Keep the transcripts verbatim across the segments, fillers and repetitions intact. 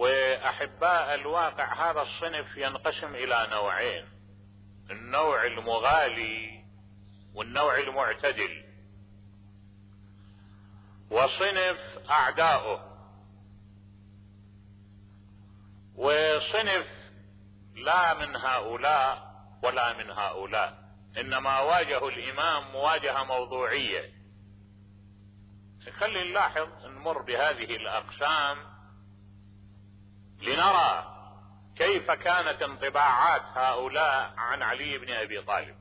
وأحباء الواقع هذا الصنف ينقسم إلى نوعين: النوع المغالي والنوع المعتدل، وصنف أعداؤه، وصنف لا من هؤلاء ولا من هؤلاء، إنما واجهوا الإمام مواجهة موضوعية. خلي نلاحظ نمر بهذه الأقسام لنرى كيف كانت انطباعات هؤلاء عن علي بن أبي طالب.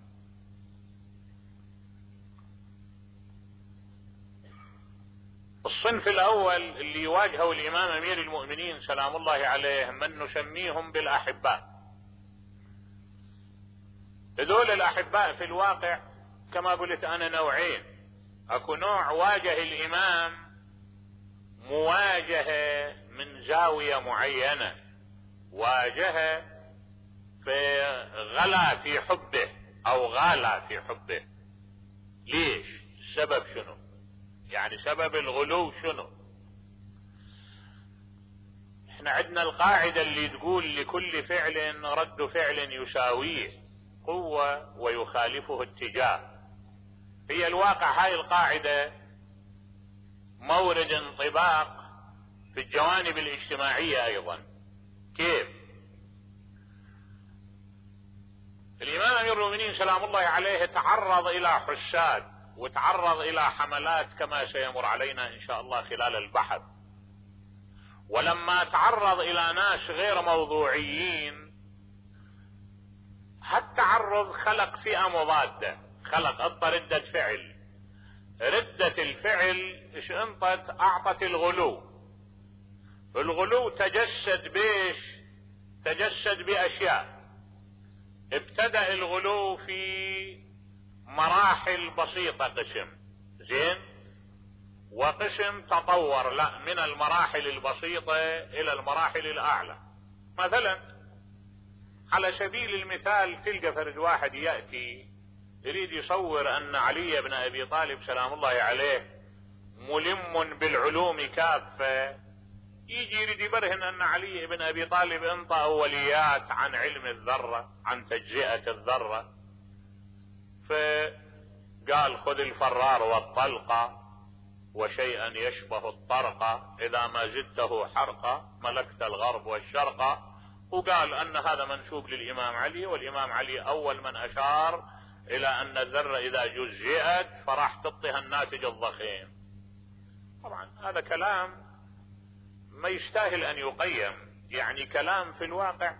الصنف الأول اللي واجهوا الإمام أمير المؤمنين سلام الله عليه من نسميهم بالأحباء. هذول الأحباء في الواقع كما قلت أنا نوعين: أكو نوع واجه الإمام مواجهة من زاوية معينة، واجهه في غلا في حبه أو غالى في حبه. ليش؟ السبب شنو؟ يعني سبب الغلو شنو؟ احنا عندنا القاعدة اللي تقول لكل فعل رد فعل يساويه قوة ويخالفه اتجاه. هي الواقع هاي القاعدة مورد انطباق في الجوانب الاجتماعية ايضا. كيف؟ الامام امير المؤمنين سلام الله عليه تعرض الى حساد وتعرض الى حملات كما سيمر علينا ان شاء الله خلال البحث. ولما تعرض الى ناس غير موضوعيين هالتعرض خلق فئة مضادة، خلق اضطى ردة فعل. ردة الفعل ايش انطت؟ اعطت الغلو. الغلو تجسد بيش؟ تجسد باشياء. ابتدأ الغلو في مراحل بسيطة قسم زين، وقسم تطور لا من المراحل البسيطة الى المراحل الاعلى. مثلا على سبيل المثال تلقى فرد واحد يأتي يريد يصور ان علي بن ابي طالب سلام الله عليه ملم بالعلوم كافة، يجي يريد يبرهن ان علي بن ابي طالب انطى اوليات عن علم الذرة، عن تجزئة الذرة، فقال خذ الفرار والطلقة وشيئا يشبه الطرقة إذا ما زدته حرقة ملكت الغرب والشرق. وقال أن هذا منسوب للإمام علي، والإمام علي أول من أشار إلى أن الذرة إذا جزئت فراح تعطيها الناتج الضخيم. طبعا هذا كلام ما يستاهل أن يقيم، يعني كلام في الواقع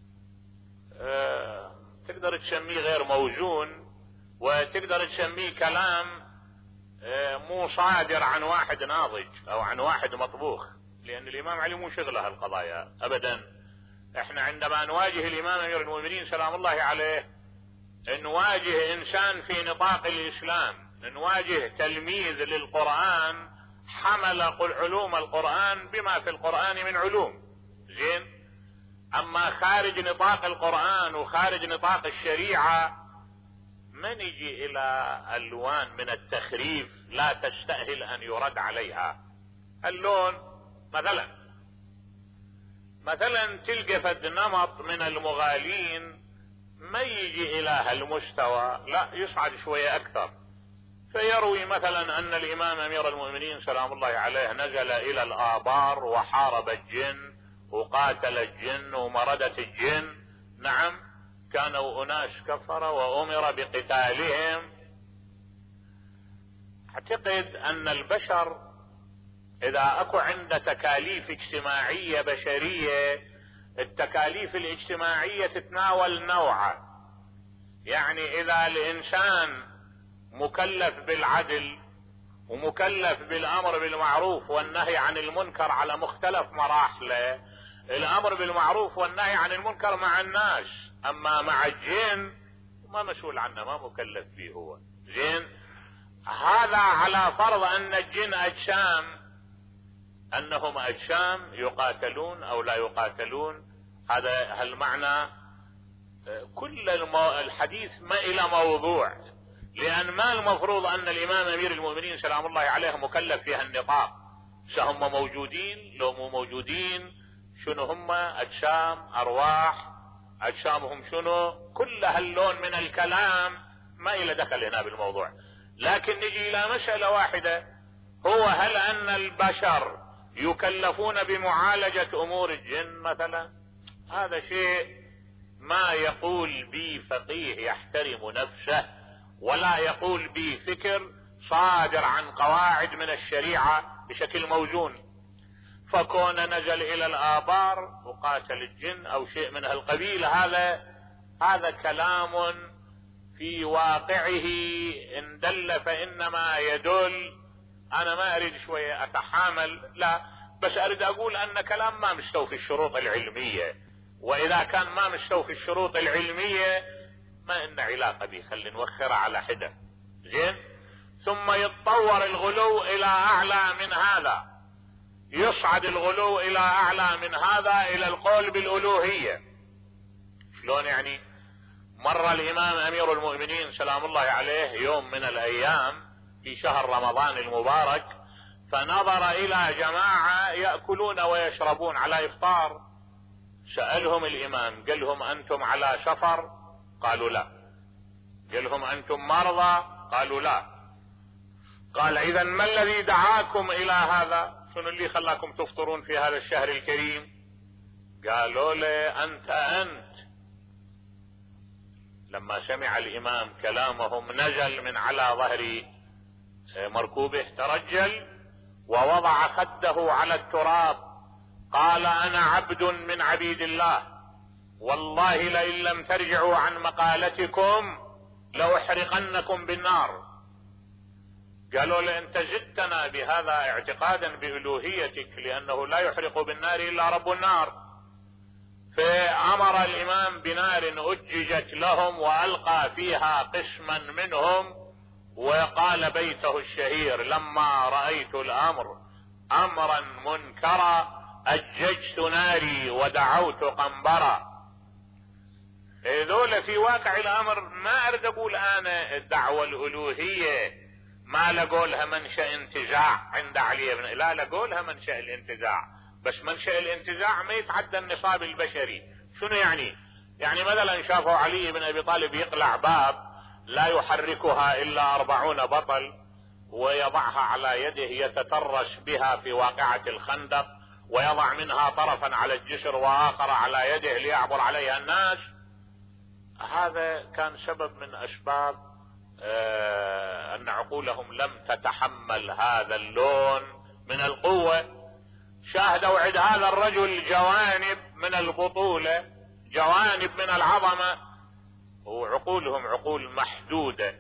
آه تقدر تسميه غير موزون، وتقدر تسميه كلام آه مو صادر عن واحد ناضج أو عن واحد مطبوخ، لأن الإمام علي مو شغله هالقضايا أبدا. احنا عندما نواجه الإمام أمير المؤمنين سلام الله عليه نواجه إنسان في نطاق الإسلام، نواجه تلميذ للقرآن حمل علوم القرآن بما في القرآن من علوم زين. أما خارج نطاق القرآن وخارج نطاق الشريعة ما نجي إلى ألوان من التخريف لا تستأهل أن يرد عليها. اللون مثلا مثلا تلقى فد نمط من المغالين ما يجي إلى هالمستوى، لا يصعد شوية أكثر، فيروي مثلا أن الإمام أمير المؤمنين سلام الله عليه نزل إلى الآبار وحارب الجن وقاتل الجن ومردت الجن. نعم كانوا أناس كفر وأمر بقتالهم. أعتقد أن البشر إذا أكو عنده تكاليف اجتماعية بشرية، التكاليف الاجتماعية تتناول نوعا. يعني إذا الإنسان مكلف بالعدل ومكلف بالأمر بالمعروف والنهي عن المنكر على مختلف مراحله، الأمر بالمعروف والنهي عن المنكر مع الناس، أما مع الجن ما مسؤول عنه، ما مكلف به هو زين. هذا على فرض أن الجن أجسام، أنهم أجسام يقاتلون أو لا يقاتلون. هذا هالمعنى كل الحديث ما إلى موضوع، لأن ما المفروض أن الإمام أمير المؤمنين سلام الله عليه مكلف في هالنطاق. هم موجودين لو مو موجودين شنو هم؟ اجسام، ارواح، اجسامهم شنو؟ كل هاللون من الكلام ما إلى دخل هنا بالموضوع. لكن نجي الى مسألة واحدة، هو هل ان البشر يكلفون بمعالجة امور الجن مثلا؟ هذا شيء ما يقول به فقيه يحترم نفسه، ولا يقول به فكر صادر عن قواعد من الشريعة بشكل موزون. فكون نزل الى الآبار وقاتل الجن او شيء من هالقبيل، هذا هذا كلام في واقعه ان دل فانما يدل. انا ما اريد شوية اتحامل، لا، بس اريد اقول ان كلام ما مستوفي الشروط العلمية، واذا كان ما مستوفي الشروط العلمية ما إن علاقة به، خلي نوخرها على حدة. زين، ثم يتطور الغلو الى اعلى من هذا، يصعد الغلو الى اعلى من هذا الى القول بالالوهية. شلون يعني؟ مر الامام امير المؤمنين سلام الله عليه يوم من الايام في شهر رمضان المبارك، فنظر الى جماعة يأكلون ويشربون على افطار. سألهم الامام، قال لهم انتم على سفر؟ قالوا لا. قال لهم انتم مرضى؟ قالوا لا. قال اذا ما الذي دعاكم الى هذا؟ شنو اللي خلاكم تفطرون في هذا الشهر الكريم؟ قالوا له انت انت. لما سمع الامام كلامهم نزل من على ظهر مركوبه، ترجل ووضع خده على التراب، قال انا عبد من عبيد الله، والله لئن لم ترجعوا عن مقالتكم لاحرقنكم بالنار. قالوا له انت زدتنا بهذا اعتقادا بألوهيتك، لانه لا يحرق بالنار الا رب النار. فامر الامام بنار اججت لهم والقى فيها قسما منهم، وقال بيته الشهير لما رأيت الامر امرا منكرا اججت ناري ودعوت قنبرا. هذول في واقع الامر ما اريد اقول انا الدعوة الالوهية ما لقولها منشأ انتزاع عند علي بن، لا لقولها منشأ الانتزاع، بس منشأ الانتزاع ما يتعدى النصاب البشري. شنو يعني؟ يعني مثلا شافوا علي بن ابي طالب يقلع باب لا يحركها الا اربعون بطل ويضعها على يده يتترس بها في واقعة الخندق، ويضع منها طرفا على الجسر واخر على يده ليعبر عليها الناس. هذا كان سبب من اسباب آه ان عقولهم لم تتحمل هذا اللون من القوة. شاهدوا عند هذا الرجل جوانب من البطولة، جوانب من العظمة، وعقولهم عقول محدودة.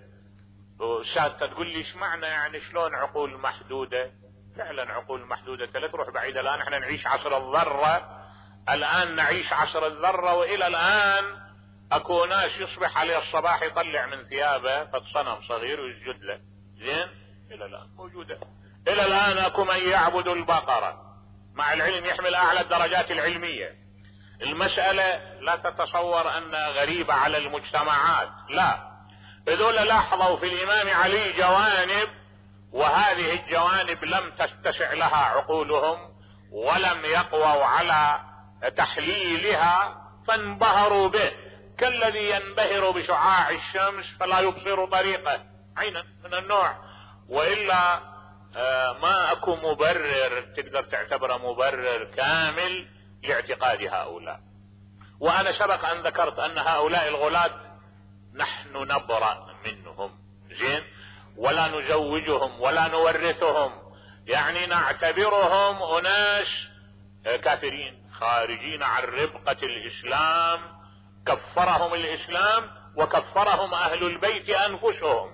وسادة تقول لي ايش معنى يعني شلون عقول محدودة؟ فعلا عقول محدودة، لا تروح بعيد. الان احنا نعيش عصر الذرة، الان نعيش عصر الذرة، والى الان اكو ناس يصبح عليه الصباح يطلع من ثيابه فد صنم صغير ويسجد له. زين، الى الان موجودة. الى الان اكو من يعبد البقرة، مع العلم يحمل اعلى الدرجات العلمية. المسألة لا تتصور انها غريبة على المجتمعات، لا، هذول لاحظوا في الامام علي جوانب، وهذه الجوانب لم تتسع لها عقولهم ولم يقووا على تحليلها، فانبهروا به كالذي ينبهر بشعاع الشمس فلا يبصر طريقه، عينا من النوع. وإلا ما اكو مبرر تقدر تعتبره مبرر كامل لاعتقاد هؤلاء. وانا سبق ان ذكرت ان هؤلاء الغلاة نحن نبرأ منهم، زين، ولا نزوجهم ولا نورثهم، يعني نعتبرهم اناس كافرين خارجين عن ربقة الاسلام، كفرهم الاسلام وكفرهم اهل البيت انفسهم.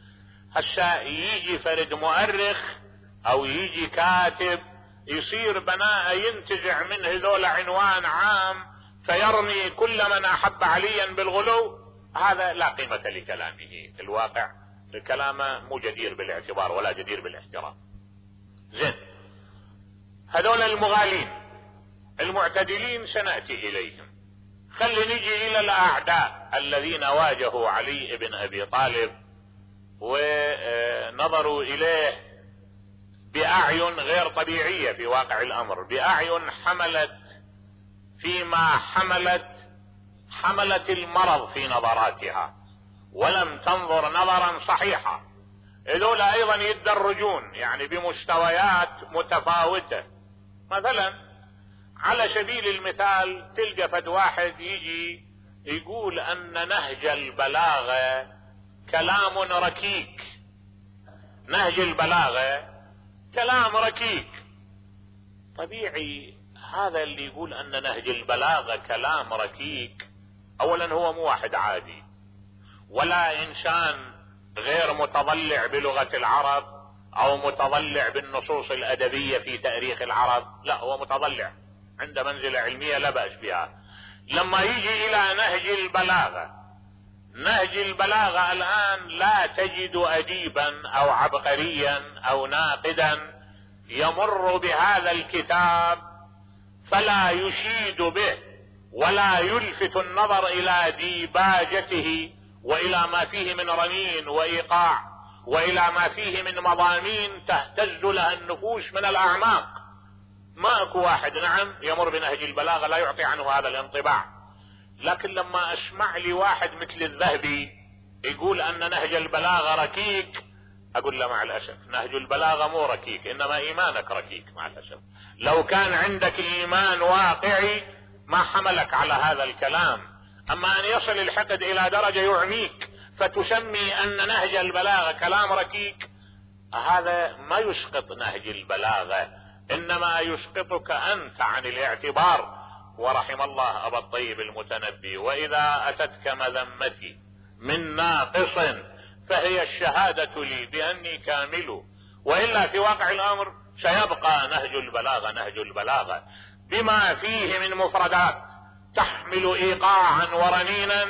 هسا يجي فرد مؤرخ او يجي كاتب يصير بناء ينتزع من هذول عنوان عام فيرمي كل من احب عليا بالغلو، هذا لا قيمة لكلامه في الواقع، كلامه مو جدير بالاعتبار ولا جدير بالاحترام. زين، هذول المغالين المعتدلين سنأتي اليهم. خلي نجي الى الاعداء الذين واجهوا علي بن ابي طالب ونظروا اليه باعين غير طبيعية في واقع الامر، باعين حملت فيما حملت حملت المرض في نظراتها ولم تنظر نظرا صحيحا. هذول ايضا يتدرجون يعني بمستويات متفاوتة. مثلا على سبيل المثال تلقى فد واحد يجي يقول ان نهج البلاغة كلام ركيك، نهج البلاغة كلام ركيك. طبيعي هذا اللي يقول ان نهج البلاغة كلام ركيك اولا هو مو واحد عادي ولا انسان غير متضلع بلغة العرب او متضلع بالنصوص الادبية في تاريخ العرب، لا هو متضلع عنده منزلة علمية لا بأس بها. لما يجي الى نهج البلاغة، نهج البلاغة الان لا تجد اديبا او عبقريا او ناقدا يمر بهذا الكتاب فلا يشيد به ولا يلفت النظر الى ديباجته والى ما فيه من رنين وايقاع والى ما فيه من مضامين تهتز لها النفوس من الاعماق. ماكو واحد نعم يمر بنهج البلاغة لا يعطي عنه هذا الانطباع. لكن لما اسمع لي واحد مثل الذهبي يقول ان نهج البلاغة ركيك، اقول له مع الاسف نهج البلاغة مو ركيك، انما ايمانك ركيك مع الاسف. لو كان عندك ايمان واقعي ما حملك على هذا الكلام. اما ان يصل الحقد الى درجة يعميك فتسمي ان نهج البلاغة كلام ركيك، هذا ما يسقط نهج البلاغة، انما يسقطك انت عن الاعتبار. ورحم الله ابا الطيب المتنبي: واذا اتتك مذمتي من ناقص فهي الشهادة لي باني كامل، والا في واقع الامر سيبقى نهج البلاغة نهج البلاغة بما فيه من مفردات تحمل ايقاعا ورنينا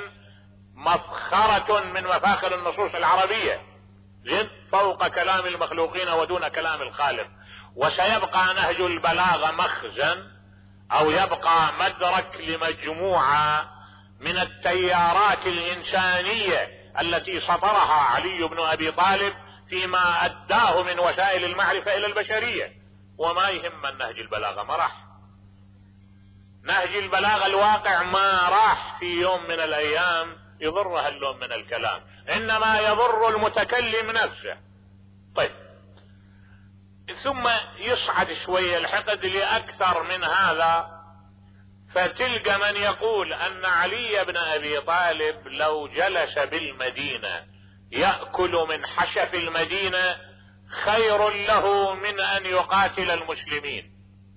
مفخرة من مفاخر النصوص العربية فوق كلام المخلوقين ودون كلام الخالق. وسيبقى نهج البلاغة مخزن او يبقى مدرك لمجموعة من التيارات الانسانية التي سطرها علي بن ابي طالب فيما اداه من وسائل المعرفة الى البشرية. وما يهم النهج البلاغة، ما راح نهج البلاغة الواقع ما راح في يوم من الايام يضرها اللون من الكلام، انما يضر المتكلم نفسه. طيب ثم يصعد شوية الحقد لأكثر من هذا، فتلقى من يقول أن علي بن أبي طالب لو جلس بالمدينة يأكل من حشف المدينة خير له من أن يقاتل المسلمين.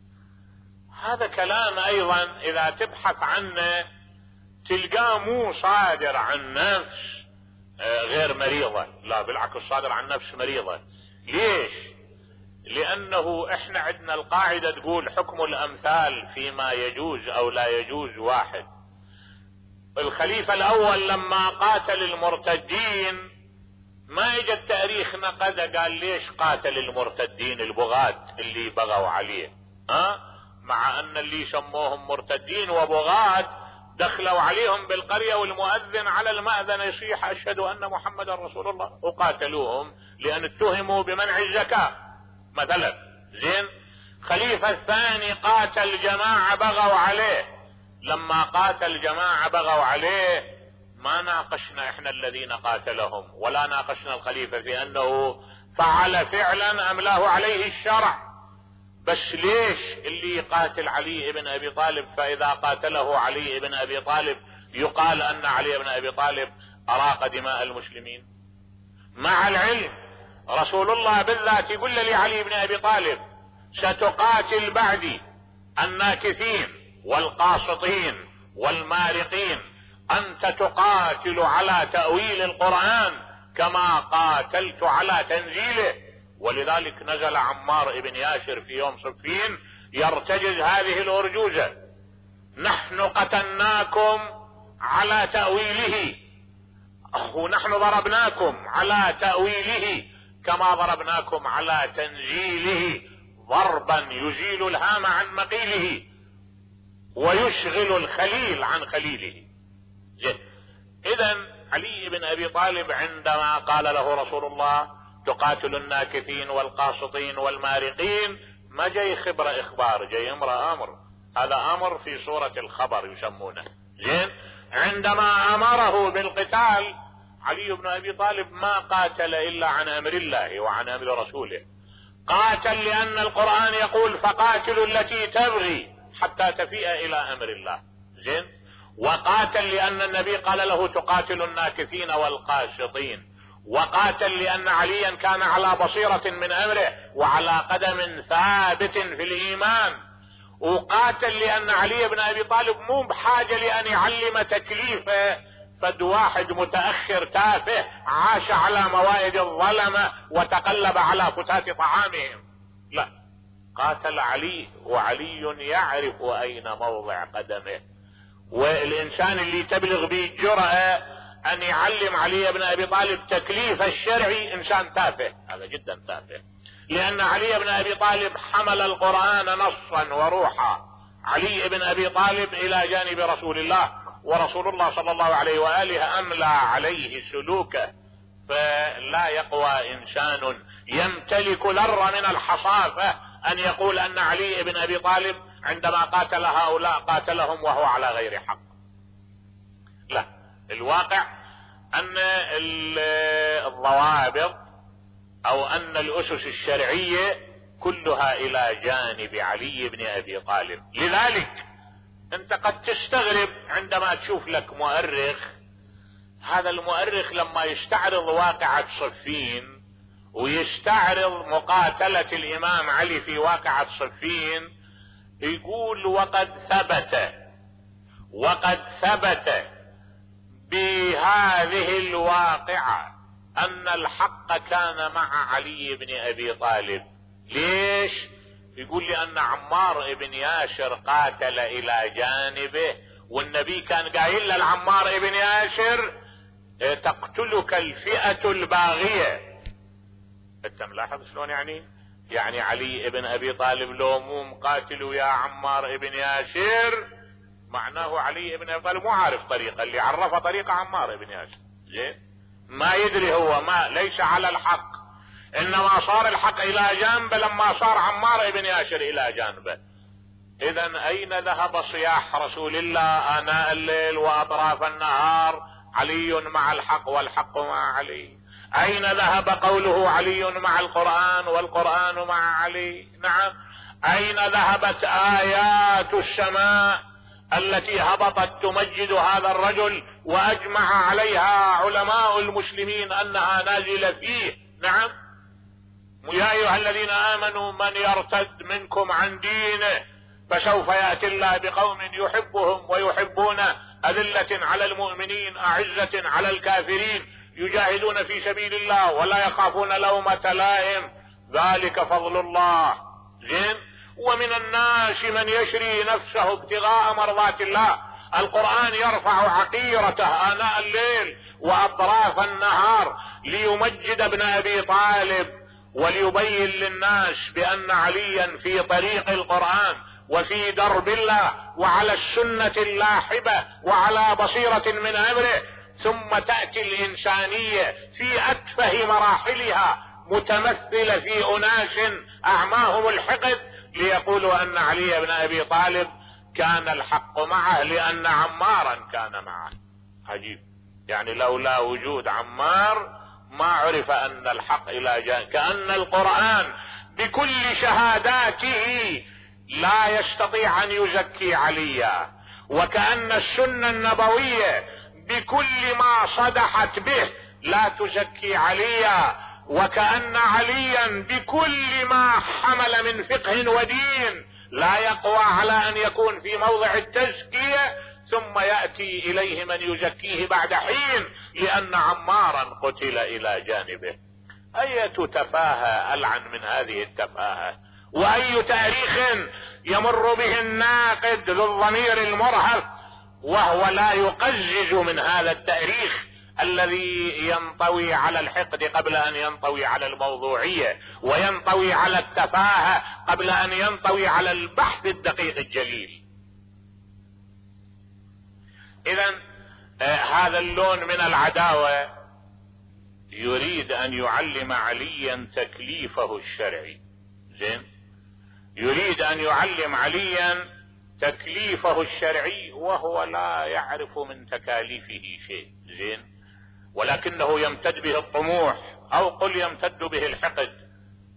هذا كلام أيضا إذا تبحث عنه تلقاه مو صادر عن نفس غير مريضة، لا بالعكس صادر عن نفس مريضة. ليش؟ لانه احنا عندنا القاعدة تقول حكم الامثال فيما يجوز او لا يجوز واحد. الخليفة الاول لما قاتل المرتدين ما اجى التاريخ نقد قال ليش قاتل المرتدين البغاة اللي بغوا عليه، ها؟ مع ان اللي سموهم مرتدين وبغاة دخلوا عليهم بالقرية والمؤذن على المأذن يصيح اشهد ان محمد رسول الله، وقاتلوهم لان اتهموا بمنع الزكاة مثلا. زين، خليفة الثاني قاتل جماعة بغوا عليه، لما قاتل جماعة بغوا عليه ما ناقشنا احنا الذين قاتلهم ولا ناقشنا الخليفة في انه فعل فعلا ام له عليه الشرع. بس ليش اللي يقاتل علي بن ابي طالب فاذا قاتله علي بن ابي طالب يقال ان علي بن ابي طالب اراق دماء المسلمين؟ مع العلم رسول الله بالذات يقول لعلي بن ابي طالب ستقاتل بعدي الناكثين والقاسطين والمارقين، انت تقاتل على تأويل القرآن كما قاتلت على تنزيله. ولذلك نزل عمار بن ياسر في يوم صفين يرتجز هذه الارجوزة: نحن قتلناكم على تأويله، ونحن ضربناكم على تأويله كما ضربناكم على تنزيله ضربا يزيل الهام عن مقيله ويشغل الخليل عن خليله. اذا علي بن ابي طالب عندما قال له رسول الله تقاتل الناكثين والقاسطين والمارقين ما جاي خبر اخبار، جاي امر امر. هذا امر في صورة الخبر يسمونه. زين. عندما امره بالقتال علي بن ابي طالب ما قاتل الا عن امر الله وعن امر رسوله، قاتل لان القرآن يقول فقاتلوا التي تبغي حتى تفيء الى امر الله. زين. وقاتل لان النبي قال له تقاتل الناكثين والقاشطين، وقاتل لان عليا كان على بصيرة من امره وعلى قدم ثابت في الايمان، وقاتل لان علي بن ابي طالب مو بحاجة لان يعلم تكليفه فد واحد متأخر تافه عاش على موائد الظلمة وتقلب على فتات طعامهم. لا، قاتل علي وعلي يعرف اين موضع قدمه. والانسان اللي تبلغ به الجرأة ان يعلم علي بن ابي طالب تكليف الشرعي انسان تافه، هذا جدا تافه، لان علي بن ابي طالب حمل القرآن نصا وروحا. علي بن ابي طالب الى جانب رسول الله، ورسول الله صلى الله عليه وآله املى عليه سلوكه، فلا يقوى انسان يمتلك لر من الحصافة ان يقول ان علي بن ابي طالب عندما قاتل هؤلاء قاتلهم وهو على غير حق. لا، الواقع ان الضوابط او ان الاسس الشرعية كلها الى جانب علي بن ابي طالب. لذلك انت قد تستغرب عندما تشوف لك مؤرخ، هذا المؤرخ لما يستعرض واقعة صفين ويستعرض مقاتلة الامام علي في واقعة صفين يقول وقد ثبت وقد ثبت بهذه الواقعة ان الحق كان مع علي بن ابي طالب. ليش؟ يقول لان عمار بن ياسر قاتل الى جانبه، والنبي كان قايل لعمار بن ياسر تقتلك الفئة الباغية. انت ملاحظ شلون يعني؟ يعني علي بن ابي طالب لو مو مقاتل يا عمار بن ياسر معناه علي بن ابي طالب مو عارف طريقه، اللي عرفه طريقه عمار بن ياسر. زين. ما يدري هو، ما ليس على الحق، انما صار الحق الى جانبه لما صار عمار بن ياسر الى جانبه. اذا اين ذهب صياح رسول الله اناء الليل واطراف النهار علي مع الحق والحق مع علي؟ اين ذهب قوله علي مع القرآن والقرآن مع علي؟ نعم. اين ذهبت ايات السماء التي هبطت تمجد هذا الرجل واجمع عليها علماء المسلمين انها نازلة فيه؟ نعم. يا ايها الذين امنوا من يرتد منكم عن دينه فسوف يأتي الله بقوم يحبهم ويحبونه اذلة على المؤمنين اعزة على الكافرين يجاهدون في سبيل الله ولا يخافون لومة لائم ذلك فضل الله. زين. ومن الناس من يشري نفسه ابتغاء مرضات الله. القرآن يرفع عقيرته آناء الليل وأطراف النهار ليمجد ابن أبي طالب وليبين للناس بأن عليا في طريق القرآن وفي درب الله وعلى السنة اللاحبة وعلى بصيرة من أمره. ثم تأتي الإنسانية في أتفه مراحلها متمثلة في أناس أعماهم الحقد ليقولوا أن علي بن أبي طالب كان الحق معه لأن عمارا كان معه. عجيب. يعني لولا وجود عمار ما عرف أن الحق إلى جانب. كأن القرآن بكل شهاداته لا يستطيع أن يزكي عليا، وكأن السنة النبوية بكل ما صدحت به لا تزكي عليا، وكأن عليا بكل ما حمل من فقه ودين لا يقوى على ان يكون في موضع التزكية، ثم يأتي اليه من يزكيه بعد حين لان عمارا قتل الى جانبه. اية تفاهة العن من هذه التفاهة، واي تاريخ يمر به الناقد ذو الضمير المرهف وهو لا يقزز من هذا التاريخ الذي ينطوي على الحقد قبل ان ينطوي على الموضوعية، وينطوي على التفاهة قبل ان ينطوي على البحث الدقيق الجليل. اذا آه هذا اللون من العداوة يريد ان يعلم عليا تكليفه الشرعي. زين. يريد ان يعلم عليا تكليفه الشرعي وهو لا يعرف من تكاليفه شيء، زين، ولكنه يمتد به الطموح، او قل يمتد به الحقد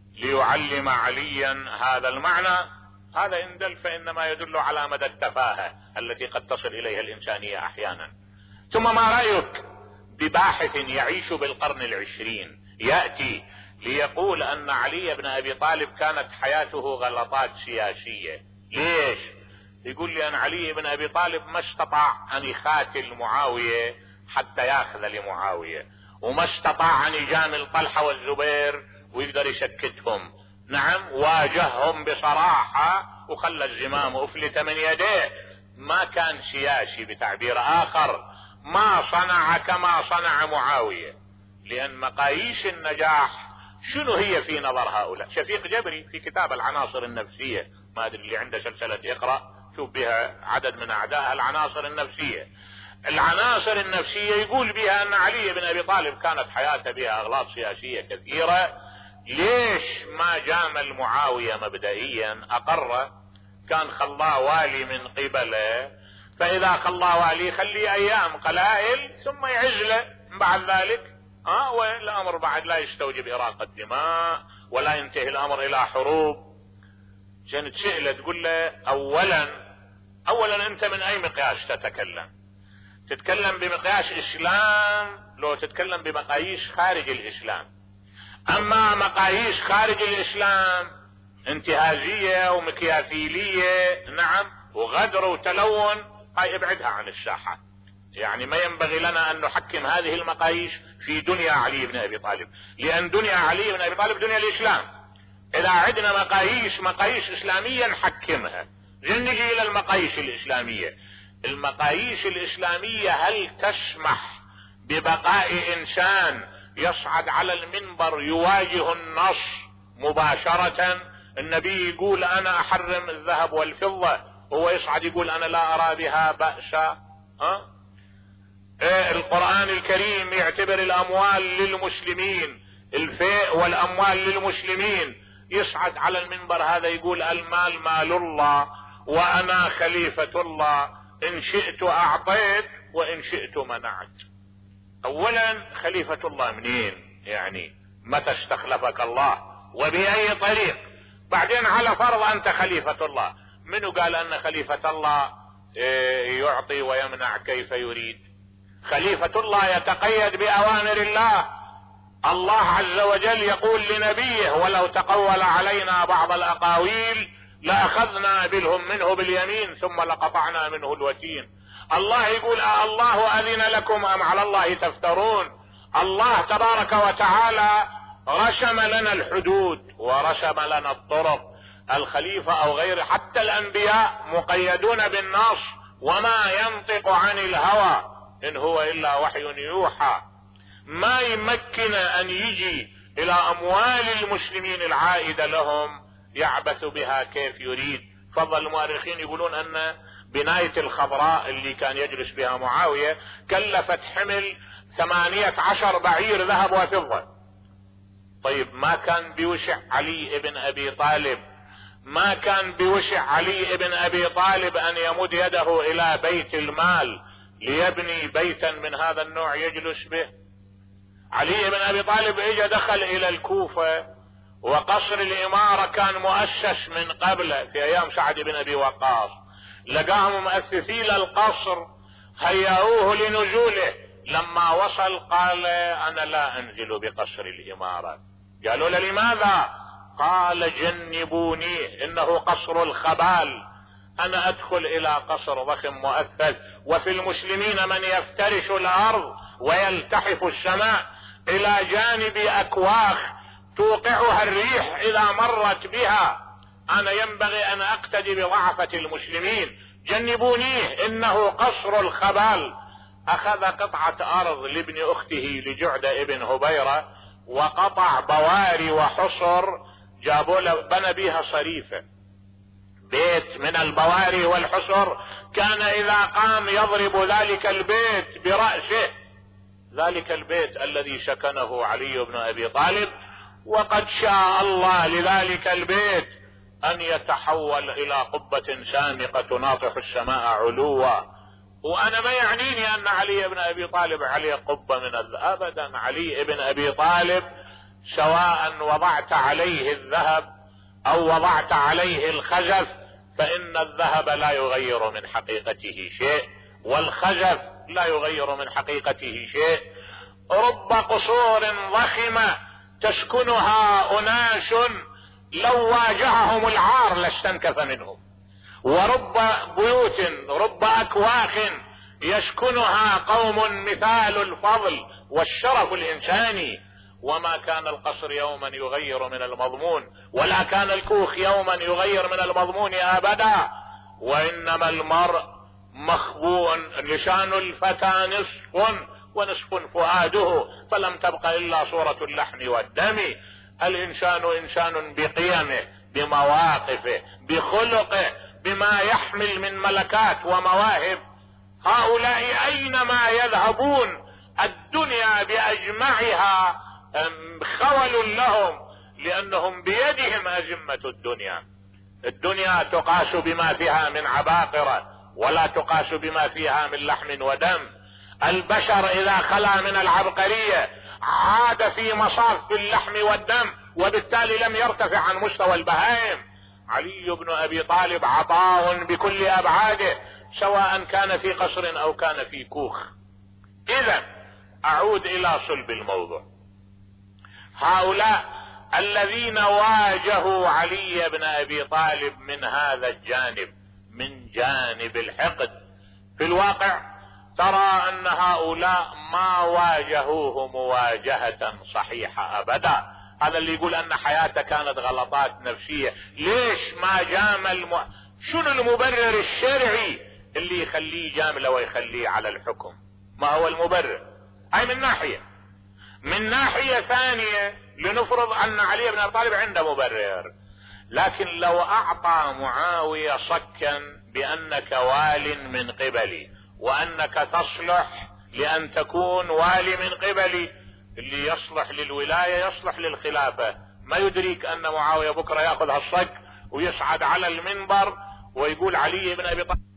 ليعلم عليا هذا المعنى. هذا إن دل فإنما يدل على مدى التفاهة التي قد تصل إليها الإنسانية أحيانا. ثم ما رأيك بباحث يعيش بالقرن العشرين يأتي ليقول أن علي بن أبي طالب كانت حياته غلطات سياسية؟ ليش؟ يقول لي أن علي بن أبي طالب ما استطاع أن يخاتل معاوية حتى يأخذ لمعاوية، وما استطاع أن يجامل طلحة والزبير ويقدر يسكتهم. نعم، واجههم بصراحة وخلى الزمام أفلت من يديه. ما كان سياسي بتعبير آخر، ما صنع كما صنع معاوية، لأن مقاييس النجاح شنو هي في نظر هؤلاء؟ شفيق جبري في كتاب العناصر النفسية، ما أدري اللي عنده سلسلة اقرأ شوف بها عدد من أعداء العناصر النفسية. العناصر النفسية يقول بها أن علي بن أبي طالب كانت حياته بها أغلاط سياسية كثيرة. ليش ما جامل معاوية مبدئيا؟ أقر، كان خلاه والي من قبله، فإذا خلاه والي خليه أيام قلائل ثم يعزله بعد ذلك، ها، والأمر بعد لا يستوجب إراقة دماء ولا ينتهي الأمر إلى حروب. عشان تسأله تقول له أولا أولا أنت من أي مقياس تتكلم؟ تتكلم بمقياس إسلام لو تتكلم بمقاييس خارج الإسلام؟ أما مقاييس خارج الإسلام انتهازية ومكيافيلية، نعم، وغدر وتلون، هاي ابعدها عن الساحة. يعني ما ينبغي لنا أن نحكم هذه المقاييس في دنيا علي بن أبي طالب، لأن دنيا علي بن أبي طالب دنيا الإسلام. إذا عندنا مقاييس مقاييس إسلامية نحكمها. نجي إلى المقاييس الإسلامية. المقاييس الإسلامية هل تسمح ببقاء إنسان يصعد على المنبر يواجه النص مباشرة؟ النبي يقول أنا أحرم الذهب والفضة، هو يصعد يقول أنا لا أرى بها بأسا. أه؟ إيه، القرآن الكريم يعتبر الأموال للمسلمين، الفيء والأموال للمسلمين، يصعد على المنبر هذا يقول المال مال الله وأنا خليفة الله، إن شئت أعطيت وإن شئت منعت. اولا خليفة الله منين؟ يعني متى استخلفك الله وبأي طريق؟ بعدين على فرض انت خليفة الله، منو قال ان خليفة الله يعطي ويمنع كيف يريد؟ خليفة الله يتقيد بأوامر الله. الله عز وجل يقول لنبيه ولو تقول علينا بعض الأقاويل لأخذنا بالهم منه باليمين ثم لقطعنا منه الوتين. الله يقول آه الله أذن لكم أم على الله تفترون؟ الله تبارك وتعالى رسم لنا الحدود ورسم لنا الطرق. الخليفة أو غيره، حتى الأنبياء مقيدون بالنص، وما ينطق عن الهوى إن هو إلا وحي يوحى. ما يمكن أن يجي إلى أموال المسلمين العائدة لهم يعبث بها كيف يريد. فضل المؤرخين يقولون أن بناية الخضراء اللي كان يجلس بها معاوية كلفت حمل ثمانية عشر بعير ذهب وفضة. طيب ما كان بوسع علي بن أبي طالب ما كان بوسع علي بن أبي طالب أن يمد يده إلى بيت المال ليبني بيتا من هذا النوع يجلس به؟ علي بن أبي طالب اجى دخل إلى الكوفة، وقصر الإمارة كان مؤسس من قبل في أيام سعد بن أبي وقاص. لقاهم مؤسسي القصر هيئوه لنزوله، لما وصل قال أنا لا أنزل بقصر الإمارة. قالوا له لماذا؟ قال جنبوني إنه قصر الخبال، أنا أدخل إلى قصر ضخم مؤثث، وفي المسلمين من يفترش الأرض ويلتحف السماء إلى جانب أكواخ توقعها الريح إذا مرت بها. أنا ينبغي أن أقتدي بضعفة المسلمين، جنبونيه إنه قصر الخبال. أخذ قطعة أرض لابن أخته لجعدة ابن هبيرة، وقطع بواري وحصر، جابوا له بنى بها صريفة، بيت من البواري والحصر. كان إذا قام يضرب ذلك البيت برأسه، ذلك البيت الذي سكنه علي بن أبي طالب. وقد شاء الله لذلك البيت ان يتحول الى قبة سامقة تناطح السماء علوا. وانا ما يعنيني ان علي بن ابي طالب عليه قبة من الذهب، ابدا. علي بن ابي طالب سواء وضعت عليه الذهب او وضعت عليه الخزف فان الذهب لا يغير من حقيقته شيء، والخزف لا يغير من حقيقته شيء. رب قصور ضخمة تسكنها اناس لو واجههم العار لاستنكف منهم، ورب بيوت رب اكواخ يسكنها قوم مثال الفضل والشرف الانساني. وما كان القصر يوما يغير من المضمون، ولا كان الكوخ يوما يغير من المضمون ابدا. وانما المرء مخبوء، لسان الفتى نصف ونصف فؤاده، فلم تبق الا صورة اللحم والدم. الانسان انسان بقيمه، بمواقفه، بخلقه، بما يحمل من ملكات ومواهب. هؤلاء اينما يذهبون الدنيا باجمعها خول لهم، لانهم بيدهم ازمة الدنيا. الدنيا تقاس بما فيها من عباقرة، ولا تقاس بما فيها من لحم ودم. البشر اذا خلا من العبقرية عاد في مصاف اللحم والدم، وبالتالي لم يرتفع عن مستوى البهائم. علي بن ابي طالب عطاء بكل ابعاده، سواء كان في قصر او كان في كوخ. اذا اعود الى صلب الموضوع. هؤلاء الذين واجهوا علي بن ابي طالب من هذا الجانب، من جانب الحقد، في الواقع ترى ان هؤلاء ما واجهوه مواجهة صحيحة ابدا. هذا اللي يقول ان حياته كانت غلطات نفسية، ليش ما جامل م... شنو المبرر الشرعي اللي يخليه جامله ويخليه على الحكم؟ ما هو المبرر؟ هاي من ناحية. من ناحية ثانية لنفرض ان علي بن ابي طالب عنده مبرر، لكن لو اعطى معاوية صكا بانك وال من قبلي وانك تصلح لان تكون والي من قبلي، اللي يصلح للولاية يصلح للخلافة. ما يدريك ان معاوية بكرة ياخذ هالصك ويصعد على المنبر ويقول علي بن ابي طالب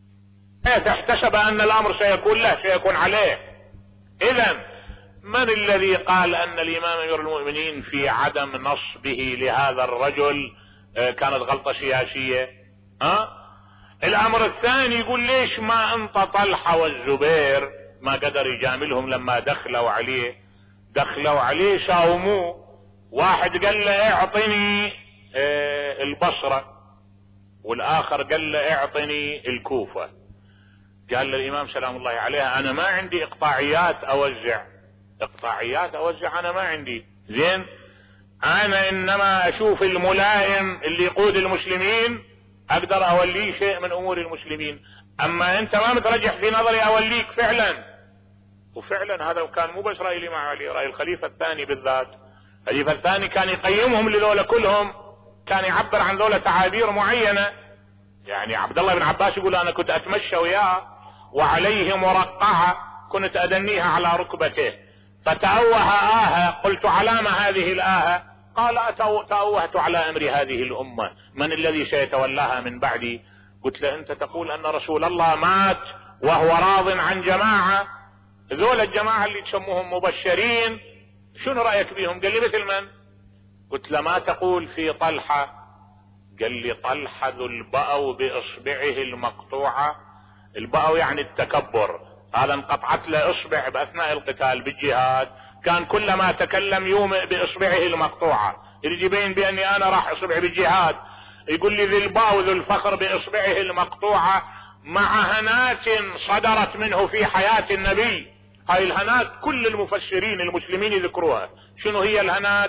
احتسب ان الامر سيكون له سيكون عليه. اذا من الذي قال ان الامام امير المؤمنين في عدم نصبه لهذا الرجل كانت غلطة سياسية؟ ها؟ الامر الثاني يقول ليش ما انت طلحة والزبير ما قدر يجاملهم لما دخلوا عليه؟ دخلوا عليه ساوموه، واحد قال له اعطني اه البصرة، والاخر قال له اعطني الكوفة. قال للامام سلام الله عليه انا ما عندي اقطاعيات اوزع، اقطاعيات اوزع انا ما عندي، زين انا انما اشوف الملائم اللي يقود المسلمين اقدر اوليه شيء من امور المسلمين، اما انت ما مترجح في نظري اوليك فعلا. وفعلا هذا كان مو بس رأي الامام علي، رأي الخليفة الثاني بالذات. الخليفة الثاني كان يقيمهم لذولا كلهم، كان يعبر عن ذولا تعابير معينة. يعني عبد الله بن عباس يقول انا كنت اتمشى وياه وعليه مرقعة كنت ادنيها على ركبته فتأوه آهة، قلت علام هذه الآهة؟ قال تأوهت على امر هذه الامة، من الذي سيتولاها من بعدي؟ قلت له انت تقول ان رسول الله مات وهو راض عن جماعة، ذول الجماعة اللي تسموهم مبشرين شنو رأيك بهم؟ قال لي مثل من؟ قلت له ما تقول في طلحة؟ قال لي طلحة ذو البأو بإصبعه المقطوعة. البأو يعني التكبر، هذا انقطعت له اصبع باثناء القتال بالجهاد، كان كلما تكلم يومئ باصبعه المقطوعة، يجي يبين باني انا راح اصبع بالجهاد. يقول لي ذي الباء ذو الفخر باصبعه المقطوعة مع هنات صدرت منه في حياة النبي. هاي الهنات كل المفسرين المسلمين يذكروها. شنو هي الهنات؟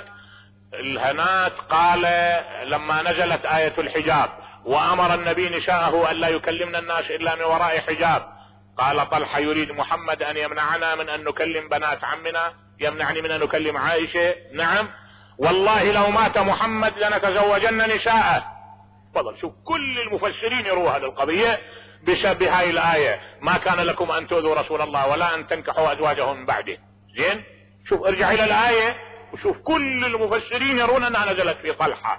الهنات قال لما نزلت آية الحجاب وامر النبي نساءه ان لا يكلمن الناس الا من وراء حجاب، قال طلحة يريد محمد ان يمنعنا من ان نكلم بنات عمنا، يمنعني من ان نكلم عائشة. نعم والله لو مات محمد لنتزوجن نساءه. تفضل شوف كل المفسرين يروها هذه القضية بسبب هاي الآية، ما كان لكم ان تؤذوا رسول الله ولا ان تنكحوا ازواجه من بعده. زين شوف ارجع الى الآية وشوف كل المفسرين يرون انها نزلت في طلحة.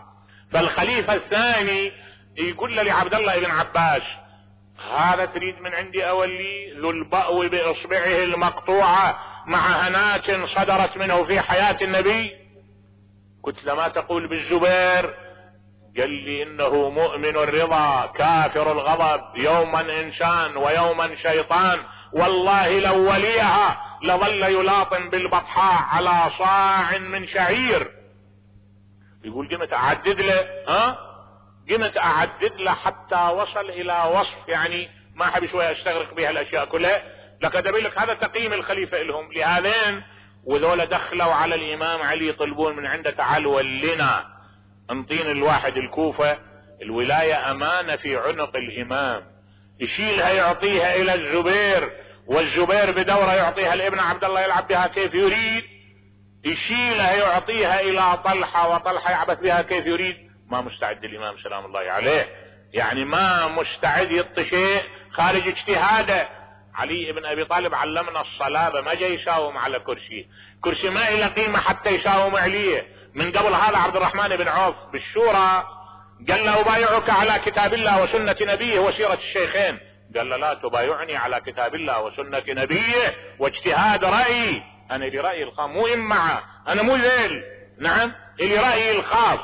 فالخليفة الثاني يقول له لعبد الله بن عباس: هذا تريد من عندي اولي ذو البأو باصبعه المقطوعة مع هنات صدرت منه في حياة النبي؟ قلت له: ما تقول بالزبير؟ قال لي: انه مؤمن الرضا كافر الغضب، يوما انسان ويوما شيطان، والله لو وليها لظل يلاطم بالبطحاء على صاع من شعير. يقول: قمت اعدد له ها قمت اعدد له حتى وصل الى وصف، يعني ما احب شويه استغرق بها الاشياء كلها، لقد ابين لك هذا تقييم الخليفه لهم لهذين. وذولا دخلوا على الامام علي يطلبون من عنده: تعال ولنا، انطين الواحد الكوفه، الولايه امانه في عنق الامام، يشيلها يعطيها الى الزبير، والزبير بدوره يعطيها لابن عبد الله يلعب بها كيف يريد، يشيلها يعطيها الى طلحه وطلحه يعبث بها كيف يريد. ما مستعد الامام سلام الله عليه، يعني ما مستعد يعطي شيء خارج اجتهاده. علي بن ابي طالب علمنا الصلابه، ما جاي يساوم على كرسي، كرسي ما له قيمه حتى يساوم عليه. من قبل هذا عبد الرحمن بن عوف بالشورى قال له: ابايعك على كتاب الله وسنه نبيه وسيره الشيخين. قال له: لا تبايعني على كتاب الله وسنه نبيه واجتهاد رايي، انا لي رايي الخاص مو امعه، انا مو ذيل، نعم لي رايي الخاص.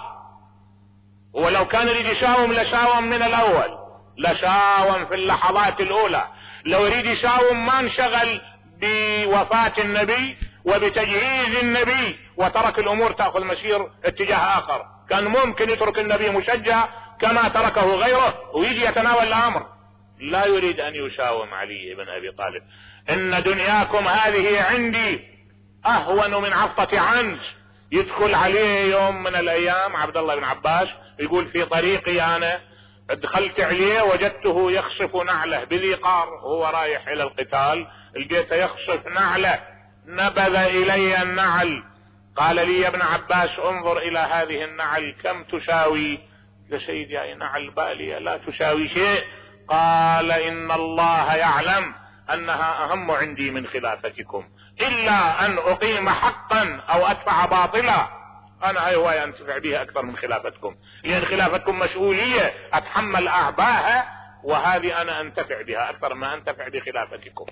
ولو كان يريد يساوم لساوم من الاول، لساوم في اللحظات الاولى. لو يريد يساوم ما انشغل بوفاة النبي وبتجهيز النبي وترك الامور تأخذ مسير اتجاه اخر، كان ممكن يترك النبي مشجع كما تركه غيره ويجي يتناول الامر. لا يريد ان يساوم علي بن ابي طالب. ان دنياكم هذه عندي اهون من عفطة عنز. يدخل عليه يوم من الايام عبد الله بن عباس يقول: في طريقي انا دخلت عليه وجدته يخصف نعله بذي قار وهو رايح الى القتال، لقيته يخصف نعله، نبذ الي النعل، قال لي: يا ابن عباس انظر الى هذه النعل كم تساوي؟ يا سيدي يا نعل بالية لا تساوي شيء. قال: ان الله يعلم انها اهم عندي من خلافتكم، الا ان اقيم حقا او ادفع باطلا، انا هاي هواية انتفع بها اكثر من خلافتكم، لان خلافتكم مسؤولية اتحمل اعباءها، وهذه انا انتفع بها اكثر ما انتفع بخلافتكم.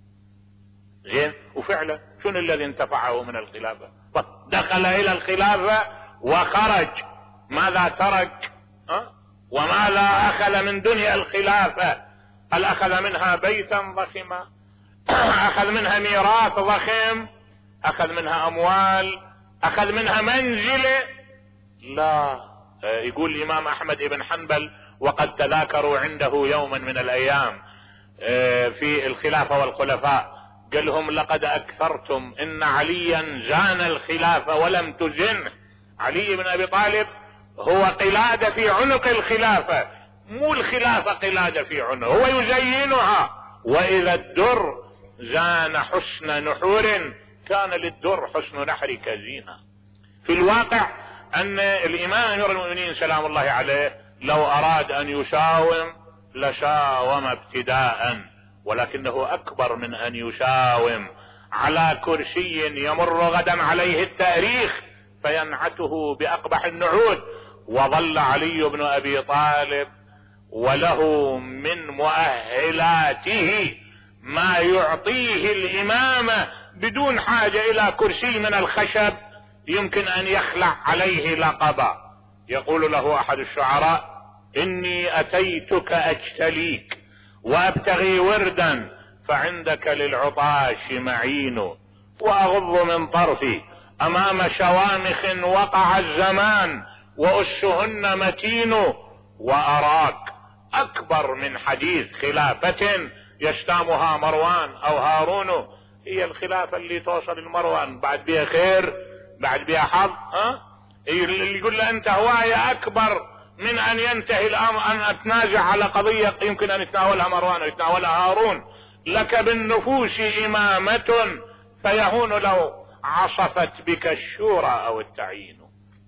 زين، وفعلا شنو الذي انتفعه من الخلافة؟ دخل الى الخلافة وخرج، ماذا ترك؟ أه؟ وماذا اخذ من دنيا الخلافة؟ هل اخذ منها بيتا ضخما؟ اخذ منها ميراث ضخم؟ اخذ منها اموال؟ اخذ منها منزلة؟ لا. يقول الامام احمد بن حنبل: وقد تذاكروا عنده يوما من الايام في الخلافة والخلفاء، قال لهم: لقد اكثرتم، ان عليا زان الخلافة ولم تزنه. علي بن ابي طالب هو قلادة في عنق الخلافة، مو الخلافة قلادة في عنق، هو يزينها. واذا الدر زان حسن نحور كان للدر حسن نحرك زينة. في الواقع ان الامام امير المؤمنين سلام الله عليه لو اراد ان يساوم لساوم ابتداء، ولكنه اكبر من ان يساوم على كرسي يمر غدا عليه التاريخ فينعته باقبح النعوت. وظل علي بن ابي طالب وله من مؤهلاته ما يعطيه الامامة بدون حاجة الى كرسي من الخشب يمكن ان يخلع عليه لقبا. يقول له احد الشعراء: اني اتيتك اجتليك وابتغي وردا فعندك للعطاش معين، واغض من طرفي امام شوامخ وقع الزمان واسهن متين، واراك اكبر من حديث خلافة يشتامها مروان او هارون. هي الخلافة اللي توصل المروان بعد بها خير، بعد بها حظ. ها اللي يقول له انت هواية اكبر من ان ينتهي الامر ان اتنازع على قضية يمكن ان يتناولها مروان ويتناولها هارون. لك بالنفوس امامة فيهون لو عصفت بك الشورى او التعيين.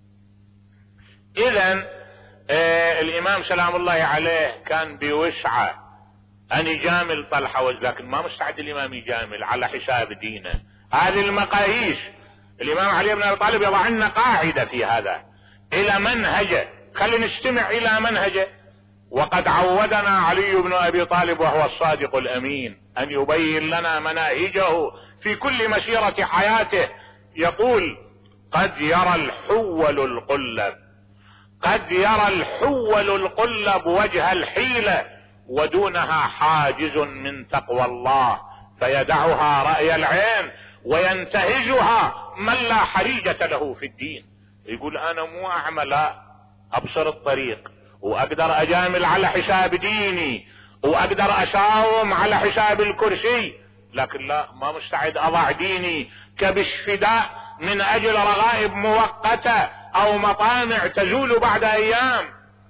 اذا آه الامام سلام الله عليه كان بوسعه ان يجامل طلحة، لكن ما مستعد الامام يجامل على حساب دينه. هذه المقاييس الامام علي بن ابي طالب يضع لنا قاعدة في هذا: الى منهجه خلينا نستمع الى منهجه. وقد عودنا علي بن ابي طالب وهو الصادق الامين ان يبين لنا مناهجه في كل مسيرة حياته. يقول: قد يرى الحول القلب، قد يرى الحول القلب وجه الحيلة ودونها حاجز من تقوى الله، فيدعها رأي العين وينتهجها من لا حريجة له في الدين. يقول: انا مو اعمى، لا، ابصر الطريق واقدر اجامل على حساب ديني واقدر اساوم على حساب الكرسي، لكن لا، ما مستعد اضع ديني كبش فداء من اجل رغائب مؤقتة او مطامع تزول بعد ايام.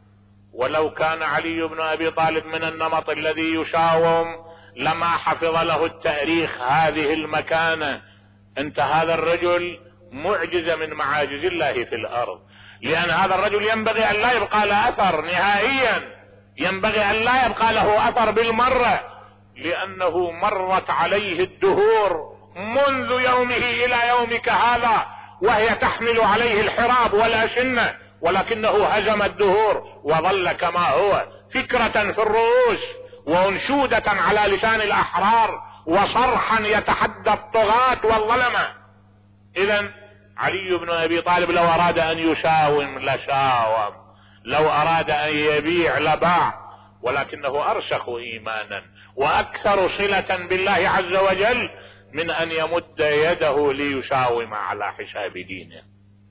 ولو كان علي بن ابي طالب من النمط الذي يساوم لما حفظ له التاريخ هذه المكانة. انت هذا الرجل معجزة من معاجز الله في الارض، لان هذا الرجل ينبغي ان لا يبقى له اثر نهائيا، ينبغي ان لا يبقى له اثر بالمرة، لانه مرت عليه الدهور منذ يومه الى يومك هذا وهي تحمل عليه الحراب والاشنة، ولكنه هزم الدهور وظل كما هو، فكرة في الرؤوس وانشودة على لسان الاحرار وصرحا يتحدى الطغاة والظلمة. اذا علي بن ابي طالب لو اراد ان يساوم لساوم، لو اراد ان يبيع لباع، ولكنه ارسخ ايمانا واكثر صلة بالله عز وجل من ان يمد يده ليساوم على حساب دينه.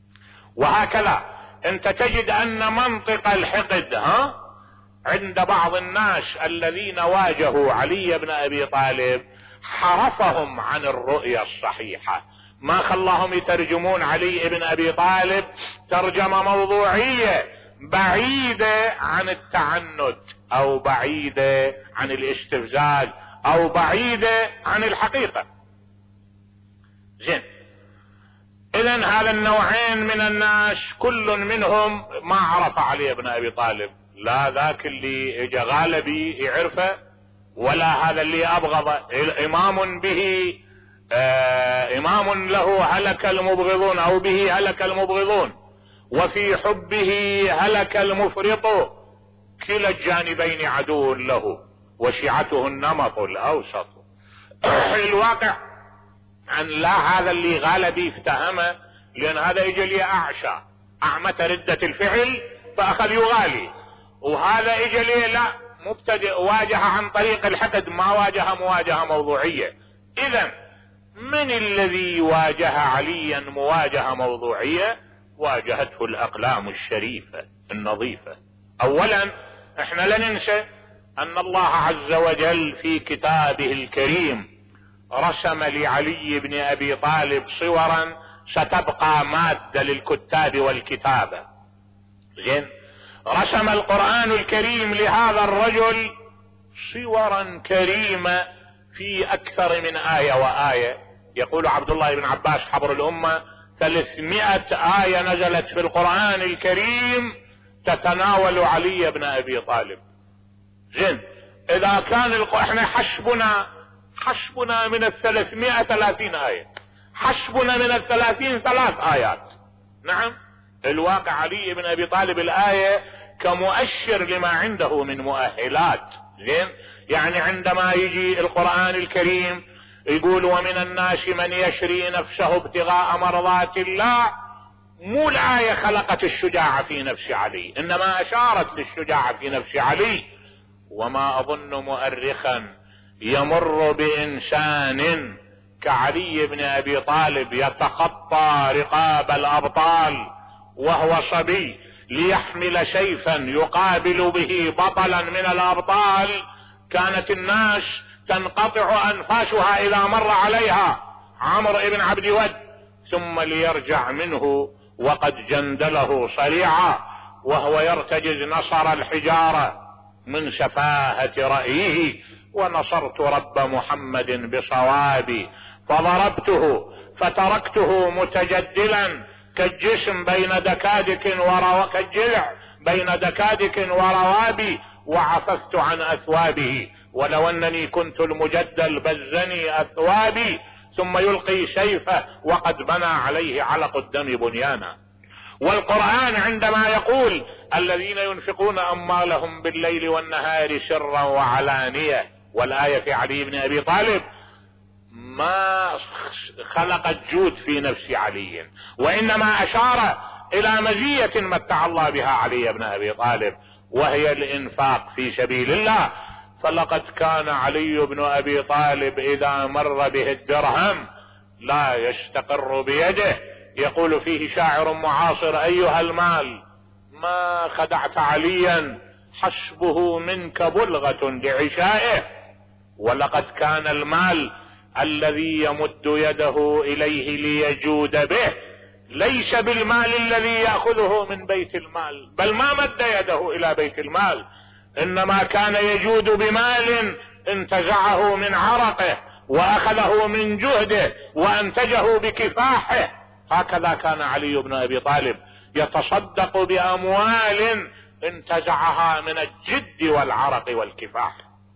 وهكذا انت تجد ان منطق الحقد ها عند بعض الناس الذين واجهوا علي بن ابي طالب حرفهم عن الرؤية الصحيحة، ما خلاهم يترجمون علي بن ابي طالب ترجمة موضوعية بعيدة عن التعنت او بعيدة عن الاستفزاز او بعيدة عن الحقيقة. زين، اذا هذا النوعين من الناس كل منهم ما عرف علي بن ابي طالب، لا ذاك اللي اجى غالبي يعرفه ولا هذا اللي ابغضه. امام به آه امام له هلك المبغضون او به هلك المبغضون وفي حبه هلك المفرط، كلا الجانبين عدو له وشيعته النمط الاوسط. الواقع ان لا هذا اللي غالبي افتهمه، لان هذا اجى لي اعشى اعمة ردة الفعل فاخذ يغالي، وهذا اجى لي لا مبتدئ واجه عن طريق الحقد، ما واجه مواجهة موضوعية. اذا من الذي واجه عليا مواجهة موضوعية؟ واجهته الاقلام الشريفة النظيفة. اولا احنا لا ننسى ان الله عز وجل في كتابه الكريم رسم لعلي بن ابي طالب صورا ستبقى مادة للكتاب والكتابة. زين، رسم القرآن الكريم لهذا الرجل صورا كريمة في اكثر من آية وآية. يقول عبد الله بن عباس حبر الامة: ثلاثمائة آية نزلت في القرآن الكريم تتناول علي بن ابي طالب. زين، اذا كان الق... احنا حسبنا حسبنا من الثلاثمائة ثلاثين آية، حسبنا من الثلاثين ثلاث آيات. نعم، الواقع علي بن ابي طالب الآية كمؤشر لما عنده من مؤهلات. زين، يعني عندما يجي القرآن الكريم يقول: ومن الناس من يشري نفسه ابتغاء مرضات الله، مو الآية خلقت الشجاعة في نفس علي، انما اشارت للشجاعة في نفس علي. وما اظن مؤرخا يمر بانسان كعلي بن ابي طالب يتخطى رقاب الابطال وهو صبي ليحمل سيفا يقابل به بطلا من الابطال، كانت الناس تنقطع انفاسها اذا مر عليها عمرو بن عبد ود، ثم ليرجع منه وقد جندله صريعا وهو يرتجز نصر الحجارة من سفاهة رأيه: ونصرت رب محمد بصوابي فضربته فتركته متجدلا كالجسم بين دكادك وروا كالجلع بين دكادك وروابي، وعففت عن اثوابه ولو انني كنت المجدل بزني اثوابي، ثم يلقي سيفه وقد بنى عليه علق الدم بنيانا. والقرآن عندما يقول: الذين ينفقون أموالهم بالليل والنهار سرا وعلانية. والآية في علي بن أبي طالب ما خلقت جود في نفس علي، وإنما أشار إلى مزية متع الله بها علي بن أبي طالب، وهي الإنفاق في سبيل الله. فلقد كان علي بن أبي طالب إذا مر به الدرهم لا يستقر بيده. يقول فيه شاعر معاصر: أيها المال ما خدعت عليا، حسبه منك بلغة لعشائه. ولقد كان المال الذي يمد يده إليه ليجود به ليس بالمال الذي يأخذه من بيت المال، بل ما مد يده إلى بيت المال، إنما كان يجود بمال انتزعه من عرقه وأخذه من جهده وأنتجه بكفاحه. هكذا كان علي بن أبي طالب يتصدق بأموال انتزعها من الجد والعرق والكفاح.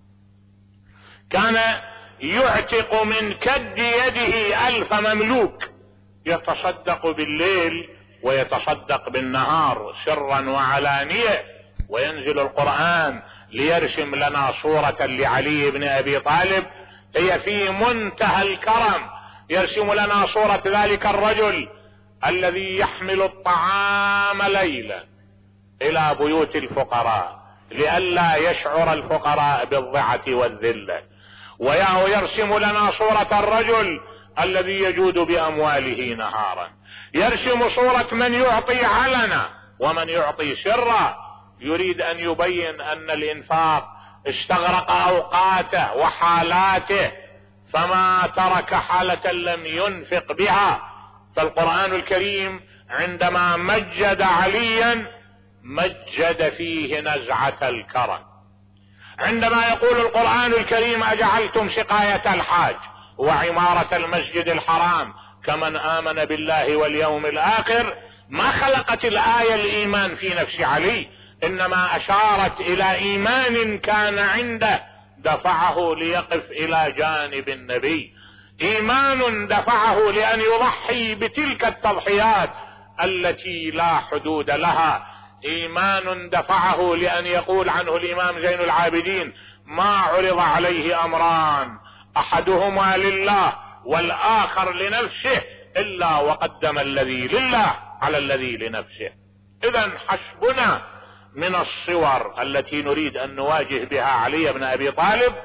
كان يعتق من كد يده ألف مملوك، يتصدق بالليل ويتصدق بالنهار سرا وعلانية. وينزل القرآن ليرسم لنا صورة لعلي بن أبي طالب هي في منتهى الكرم. يرسم لنا صورة ذلك الرجل الذي يحمل الطعام ليلا إلى بيوت الفقراء لئلا يشعر الفقراء بالضعة والذلة، ويرسم لنا صورة الرجل الذي يجود بأمواله نهارا. يرسم صورة من يعطي علنا ومن يعطي سرا. يريد أن يبين أن الإنفاق استغرق أوقاته وحالاته، فما ترك حالة لم ينفق بها. فالقرآن الكريم عندما مجد عليا مجد فيه نزعة الكرم. عندما يقول القرآن الكريم: أجعلتم سقاية الحاج وعمارة المسجد الحرام كمن آمن بالله واليوم الآخر، ما خلقت الآية الإيمان في نفس علي، إنما أشارت إلى إيمان كان عنده دفعه ليقف إلى جانب النبي، إيمان دفعه لأن يضحي بتلك التضحيات التي لا حدود لها، إيمان دفعه لأن يقول عنه الإمام زين العابدين: ما عرض عليه أمران أحدهما لله والآخر لنفسه إلا وقدم الذي لله على الذي لنفسه. إذن حسبنا من الصور التي نريد أن نواجه بها علي بن أبي طالب،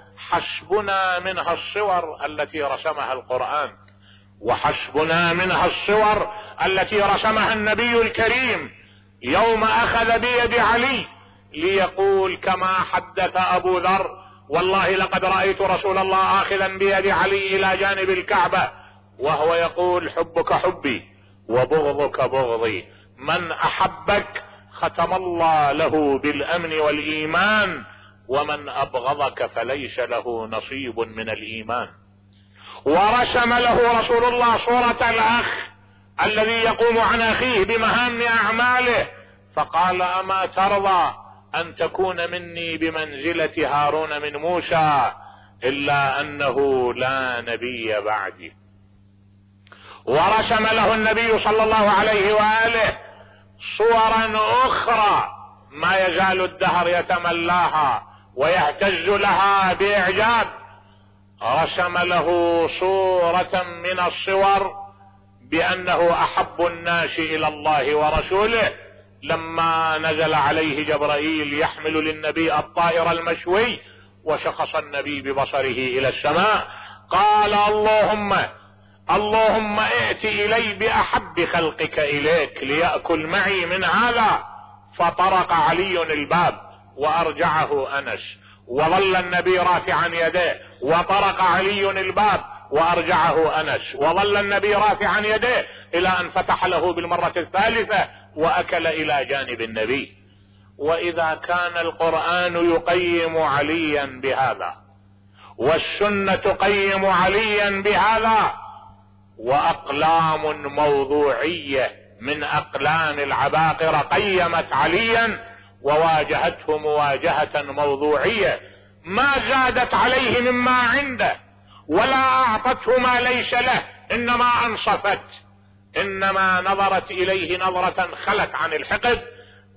حسبنا منها الصور التي رسمها القرآن، وحسبنا منها الصور التي رسمها النبي الكريم يوم أخذ بيد علي ليقول كما حدث أبو ذر: والله لقد رأيت رسول الله آخذا بيد علي إلى جانب الكعبة وهو يقول: حبك حبي وبغضك بغضي، من أحبك ختم الله له بالأمن والإيمان، ومن أبغضك فليس له نصيب من الإيمان. ورسم له رسول الله صورة الأخ الذي يقوم عن أخيه بمهام أعماله، فقال: أما ترضى أن تكون مني بمنزلة هارون من موسى إلا أنه لا نبي بعدي. ورسم له النبي صلى الله عليه وآله صورا أخرى ما يزال الدهر يتملاها ويهتز لها بإعجاب. رسم له صورة من الصور بأنه أحب الناس إلى الله ورسوله لما نزل عليه جبرائيل يحمل للنبي الطائر المشوي وشخص النبي ببصره إلى السماء، قال: اللهم اللهم ائت إلي بأحب خلقك إليك ليأكل معي من هذا. فطرق علي الباب وأرجعه أنس، وظل النبي رافعا يديه، وطرق علي الباب وأرجعه أنس، وظل النبي رافعا يديه إلى أن فتح له بالمرة الثالثة وأكل إلى جانب النبي. وإذا كان القرآن يقيم عليا بهذا والسنة تقيم عليا بهذا، وأقلام موضوعية من أقلام العباقرة قيمت عليا وواجهته مواجهة موضوعية، ما زادت عليه مما عنده ولا أعطته ما ليس له، إنما أنصفت، إنما نظرت إليه نظرة خلت عن الحقد،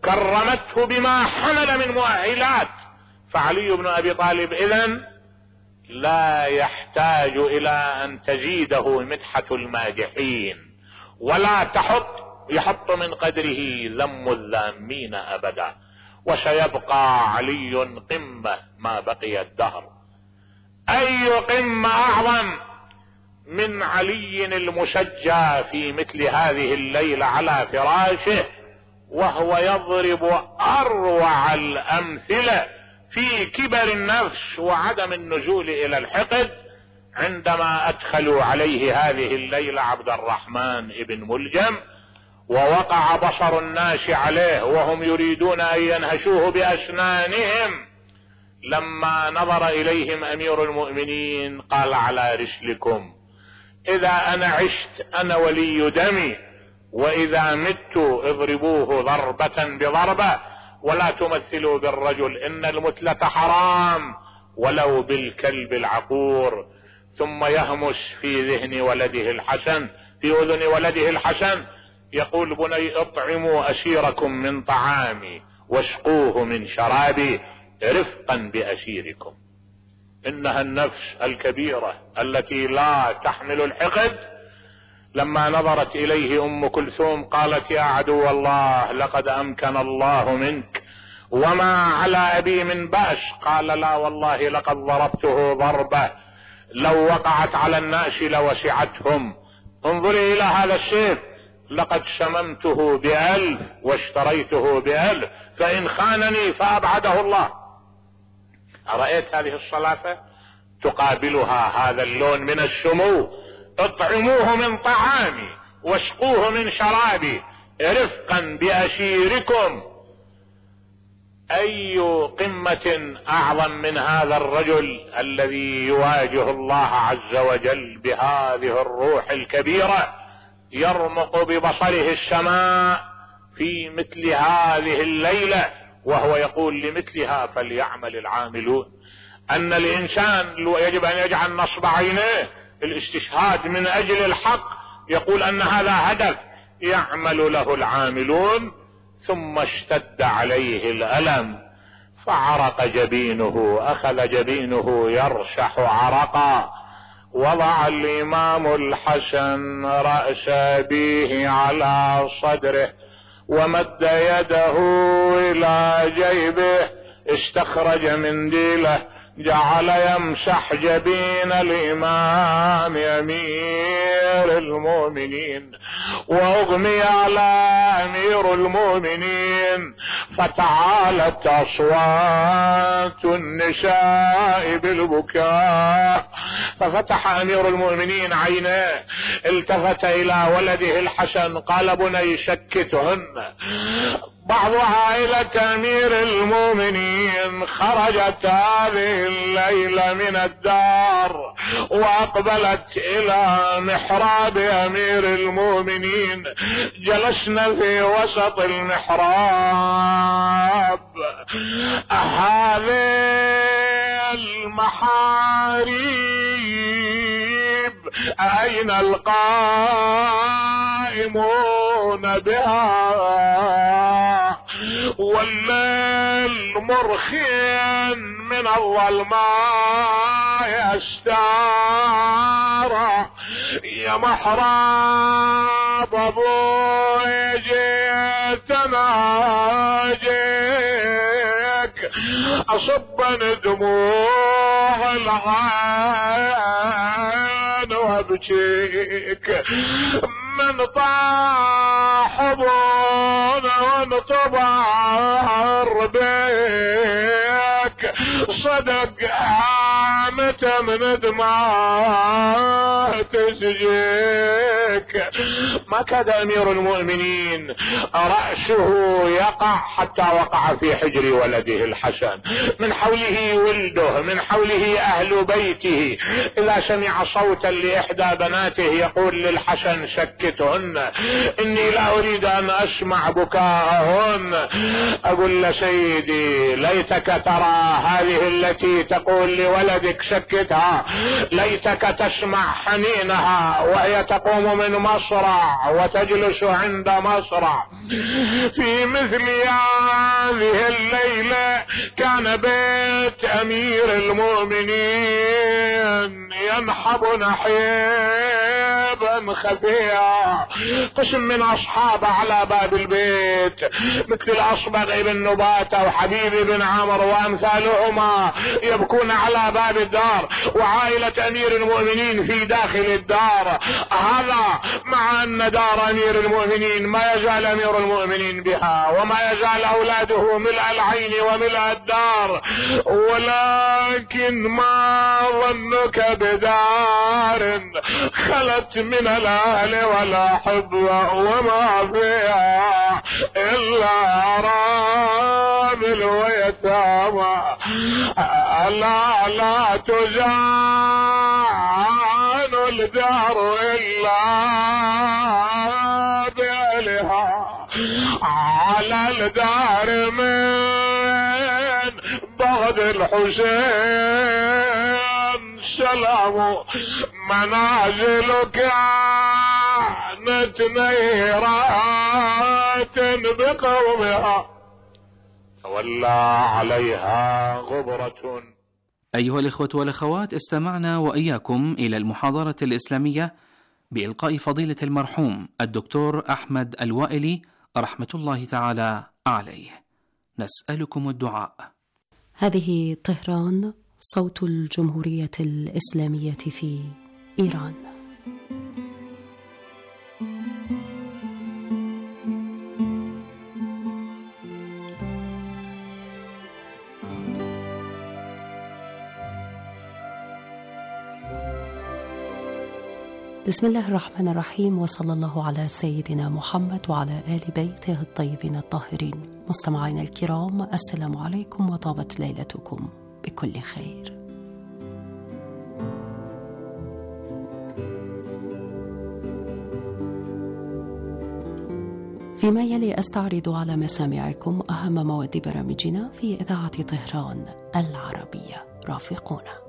كرمته بما حمل من مؤهلات. فعلي بن ابي طالب اذن لا يحتاج الى ان تزيده مدحة المادحين ولا تحط يحط من قدره ذم الذامين ابدا، وسيبقى علي قمة ما بقي الدهر. اي قمة اعظم من علي المسجى في مثل هذه الليلة على فراشه وهو يضرب اروع الامثلة في كبر النفس وعدم النزول الى الحقد عندما ادخلوا عليه هذه الليلة عبد الرحمن ابن ملجم ووقع بصر الناس عليه وهم يريدون ان ينهشوه باسنانهم. لما نظر اليهم امير المؤمنين قال على رسلكم، اذا انا عشت انا ولي دمي، واذا مت اضربوه ضربة بضربة، ولا تمثلوا بالرجل ان المثلة حرام ولو بالكلب العقور. ثم يهمس في ذهن ولده الحسن في اذن ولده الحسن يقول: بني اطعموا اسيركم من طعامي واسقوه من شرابي رفقا باسيركم. انها النفس الكبيرة التي لا تحمل الحقد. لما نظرت اليه ام كلثوم قالت: يا عدو الله لقد امكن الله منك، وما على ابي من بأس. قال: لا والله لقد ضربته ضربة لو وقعت على الناس لوسعتهم. انظري الى هذا السيف، لقد شممته بألف واشتريته بألف، فإن خانني فأبعده الله. أرأيت هذه الصلافة تقابلها هذا اللون من السمو: اطعموه من طعامي واسقوه من شرابي رفقا بأسيركم. أي قمة أعظم من هذا الرجل الذي يواجه الله عز وجل بهذه الروح الكبيرة، يرمق ببصره السماء في مثل هذه الليلة وهو يقول: لمثلها فليعمل العاملون. أن الإنسان يجب أن يجعل نصب عينيه الاستشهاد من أجل الحق، يقول أن هذا هدف يعمل له العاملون. ثم اشتد عليه الألم فعرق جبينه، أخذ جبينه يرشح عرقا. وضع الإمام الحسن رأس أبيه على صدره ومد يده إلى جيبه، استخرج منديله جعل يمسح جبين الإمام أمير المؤمنين، وأغمي على أمير المؤمنين، فتعالت أصوات النساء بالبكاء. ففتح أمير المؤمنين عينيه، التفت إلى ولده الحسن قال: بني سكتهن. بعض عائلة أمير المؤمنين خرجت هذه الليلة من الدار وأقبلت إلى محراب أمير المؤمنين، جلسنا في وسط المحراب. هذه المحاريب أين القائمون بها؟ والليل مرخين من الظلماء أستارا. يا محراب أبوي جيتنا جيك أصبا دموع العين وابكيك، من طاح بونا ونطبع ربيك، صدق عامة من دماء تسجيك. ما كاد امير المؤمنين رأسه يقع حتى وقع في حجر ولده الحسن، من حوله ولده، من حوله اهل بيته. اذا سمع صوتا لاحدى بناته يقول للحسن: سكتهن، اني لا اريد ان اسمع بكاءهن. اقول له: سيدي ليتك ترى هذه التي تقول لولدك سكتها، ليتك تسمع حنينها وهي تقوم من مصرع وتجلس عند مصرع. في مثل هذه الليلة كان بيت امير المؤمنين ينحب نحيبا خفيا. قسم من اصحابه على باب البيت مثل الاصبغ بن نباتة وحبيب بن عمرو وامثالهما يبكون على باب الدار، وعائلة امير المؤمنين في داخل الدار. هذا مع ان دار امير المؤمنين ما يزال امير المؤمنين بها وما يزال اولاده ملء العين وملء الدار، ولكن ما ظنك بدار خلت من الاهل والاحبه وما فيها الا رامل ويتامى. لا لا تزان الدار الا بأهلها، على الدار من بغد الحسين سلام منازل كانت نيرات بقومها تولى عليها غبرة. أيها الإخوة والأخوات، استمعنا وإياكم إلى المحاضرة الإسلامية بإلقاء فضيلة المرحوم الدكتور أحمد الوائلي رحمة الله تعالى عليه. نسألكم الدعاء. هذه طهران، صوت الجمهورية الإسلامية في إيران. بسم الله الرحمن الرحيم، وصلى الله على سيدنا محمد وعلى آل بيته الطيبين الطاهرين. مستمعينا الكرام، السلام عليكم وطابت ليلتكم بكل خير. فيما يلي أستعرض على مسامعكم أهم مواد برامجنا في إذاعة طهران العربية. رافقونا.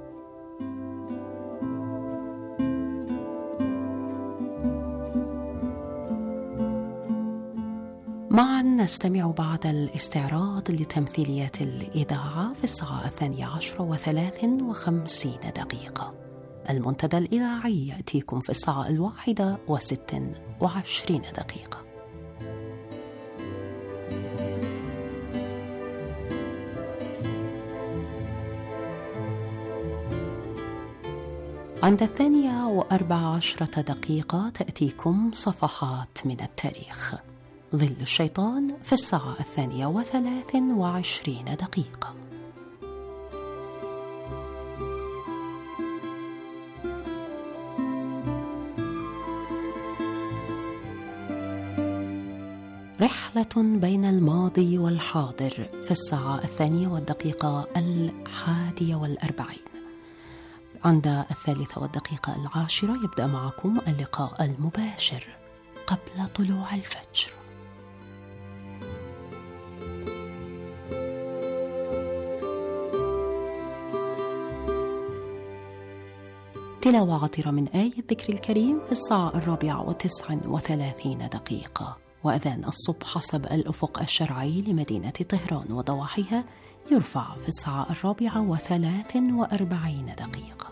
معا نستمع بعد الاستعراض لتمثيليات الإذاعة في الساعة الثانية عشر وثلاث وخمسين دقيقة. المنتدى الإذاعي يأتيكم في الساعة الواحدة وست وعشرين دقيقة. عند الثانية وأربع عشرة دقيقة تأتيكم صفحات من التاريخ. ظل الشيطان في الساعة الثانية وثلاث وعشرين دقيقة. رحلة بين الماضي والحاضر في الساعة الثانية والدقيقة الحادية والأربعين. عند الثالثة والدقيقة العاشرة يبدأ معكم اللقاء المباشر قبل طلوع الفجر. تلاوة عطرة من آية الذكر الكريم في الساعة الرابعة وتسع وثلاثين دقيقة. وأذان الصبح حسب الأفق الشرعي لمدينة طهران وضواحيها يرفع في الساعة الرابعة وثلاث وأربعين دقيقة.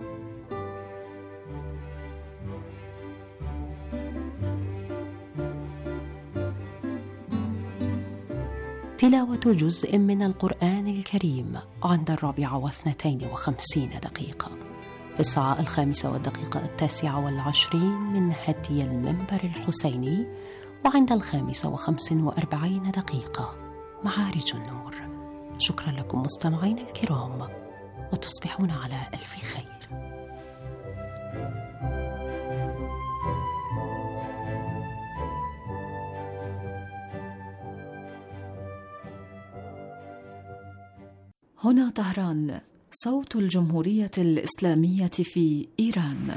تلاوة جزء من القرآن الكريم عند الرابعة واثنتين وخمسين دقيقة. في الساعة الخامسة والدقيقة التاسعة والعشرين من هدي المنبر الحسيني، وعند الخامسة وخمس وأربعين دقيقة معارج النور. شكرا لكم مستمعين الكرام، وتصبحون على ألف خير. هنا طهران، صوت الجمهورية الإسلامية في إيران.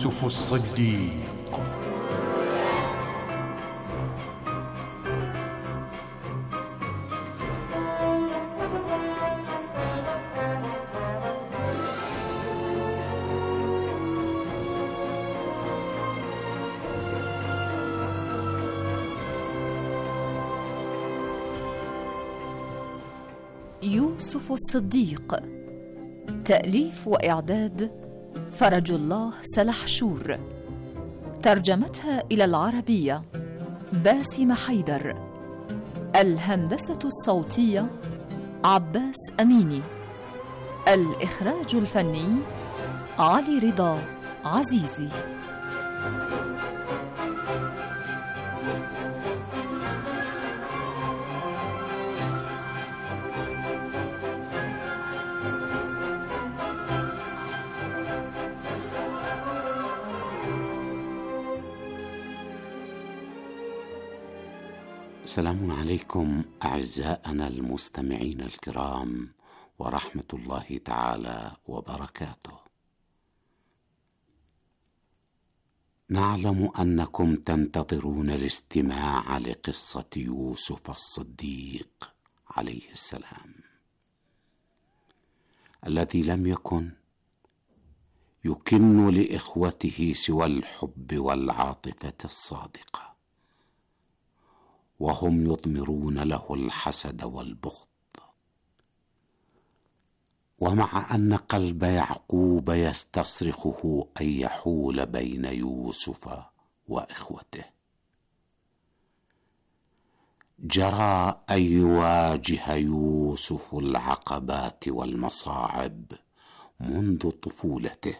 يوسف الصديق. يوسف الصديق، تأليف وإعداد فرج الله سلحشور، ترجمتها إلى العربية باسم حيدر، الهندسة الصوتية عباس أميني، الإخراج الفني علي رضا عزيزي. السلام عليكم أعزائنا المستمعين الكرام، ورحمة الله تعالى وبركاته. نعلم أنكم تنتظرون الاستماع لقصة يوسف الصديق عليه السلام، الذي لم يكن يكن لإخوته سوى الحب والعاطفة الصادقة، وهم يضمرون له الحسد والبغض. ومع أن قلب يعقوب يستصرخه أن يحول بين يوسف وإخوته، جرى أن يواجه يوسف العقبات والمصاعب منذ طفولته.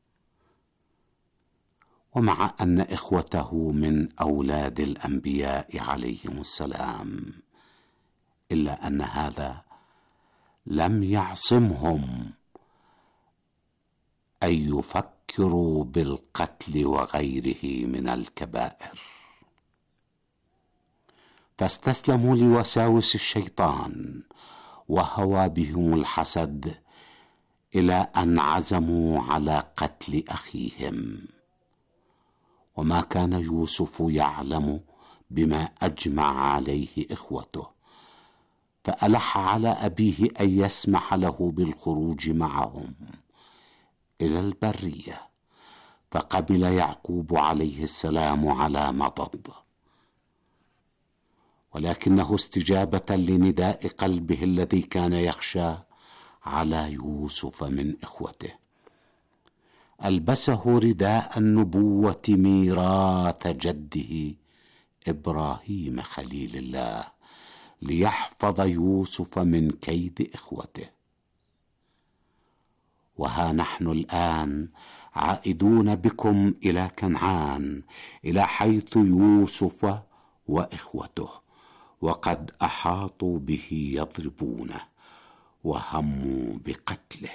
ومع أن إخوته من أولاد الأنبياء عليهم السلام، إلا أن هذا لم يعصمهم أن يفكروا بالقتل وغيره من الكبائر، فاستسلموا لوساوس الشيطان وهوى بهم الحسد، إلى أن عزموا على قتل أخيهم. وما كان يوسف يعلم بما أجمع عليه إخوته، فألح على أبيه أن يسمح له بالخروج معهم إلى البرية، فقبل يعقوب عليه السلام على مضض، ولكنه استجابة لنداء قلبه الذي كان يخشى على يوسف من إخوته ألبسه رداء النبوة ميراث جده إبراهيم خليل الله، ليحفظ يوسف من كيد إخوته. وها نحن الآن عائدون بكم إلى كنعان، إلى حيث يوسف وإخوته، وقد أحاطوا به يضربونه وهموا بقتله.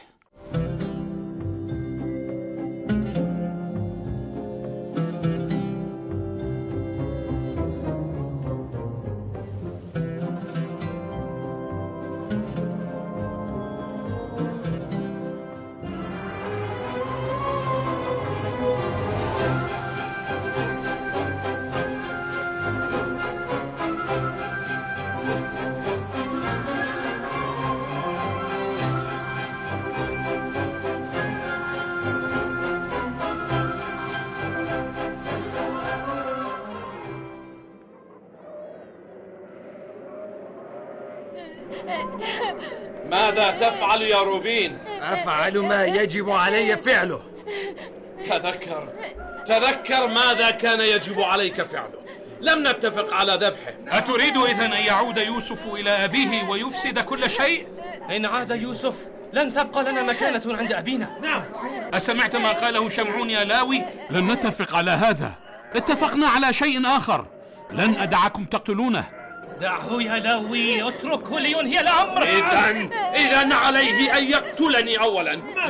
ماذا تفعل يا روبين؟ أفعل ما يجب علي فعله. تذكر تذكر ماذا كان يجب عليك فعله. لم نتفق على ذبحه. أتريد إذن أن يعود يوسف إلى أبيه ويفسد كل شيء؟ إن عاد يوسف لن تبقى لنا مكانة عند أبينا. نعم. أسمعت ما قاله شمعون يا لاوي؟ لن نتفق على هذا، اتفقنا على شيء آخر. لن أدعكم تقتلونه. دعه يا لاوي، اتركه لينهي الأمر. إذن إذن عليه أن يقتلني أولا.